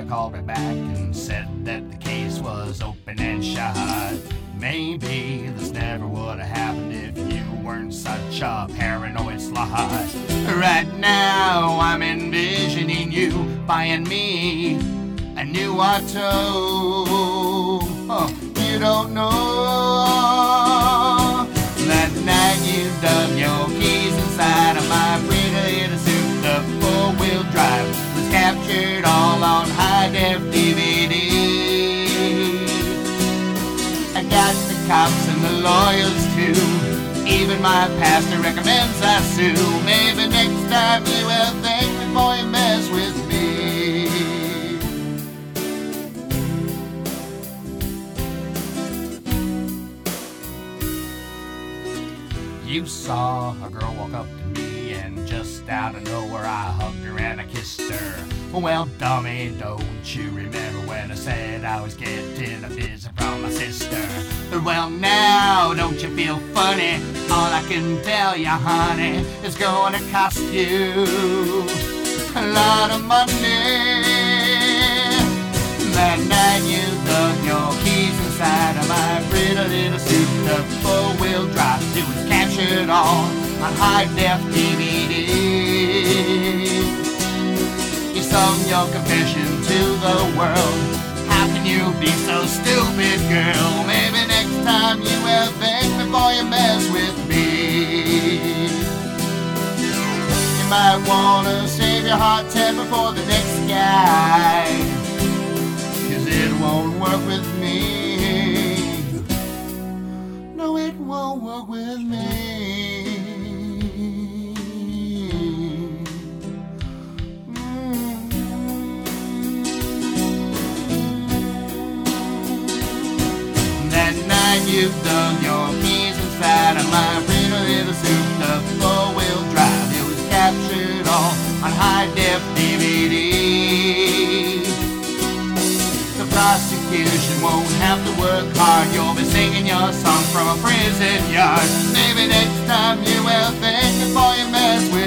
you called me back and said that the case was open and shut. Maybe this never would have happened if you weren't such a paranoid slut. Right now I'm envisioning you buying me a new auto. Oh, you don't know that night you dug your keys inside of my pretty little suit. The four-wheel drive was captured all on high-def DVD. I got the cops and the lawyers too. Even my pastor recommends I sue. Maybe next time you will think before you mess with me. You saw a girl walk up to me and just out of nowhere I hugged her and I kissed her. Well, dummy, don't you remember when I said I was getting a visit from my sister? Well, now, don't you feel funny? All I can tell you, honey, is gonna cost you a lot of money. That night you dug your keys inside of my pretty little suit. The four-wheel drive, it was captured all on high-def DVD. You sung your confession to the world. How can you be so stupid, girl? Maybe next time you will think before you mess with me. You might wanna save your hot temper for the next guy, 'cause it won't work with me. No, it won't work with me. You've dug your keys inside of my pretty little suit. The four-wheel drive, it was captured all on high-def DVD. The prosecution won't have to work hard. You'll be singing your song from a prison yard. Maybe next time you will think before you mess with